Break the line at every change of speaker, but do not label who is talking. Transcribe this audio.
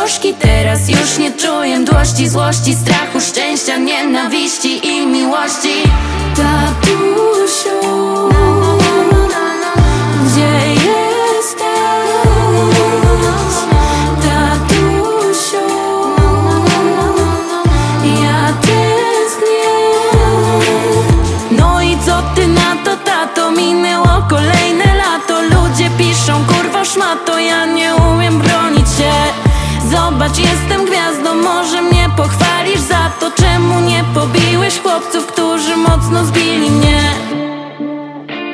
poduszki. Teraz już nie czuję mdłości, złości, strachu, szczęścia, nienawiści i miłości. Tatusiu, gdzie jesteś? Tatusiu, ja tęsknię. No i co ty na to, tato? Minęło kolejne lato. Ludzie piszą, kurwo szmato, ja nie umiem bronić się. Zobacz, jestem gwiazdą, może mnie pochwalisz za to. Czemu nie pobiłeś chłopców, którzy mocno zbili mnie?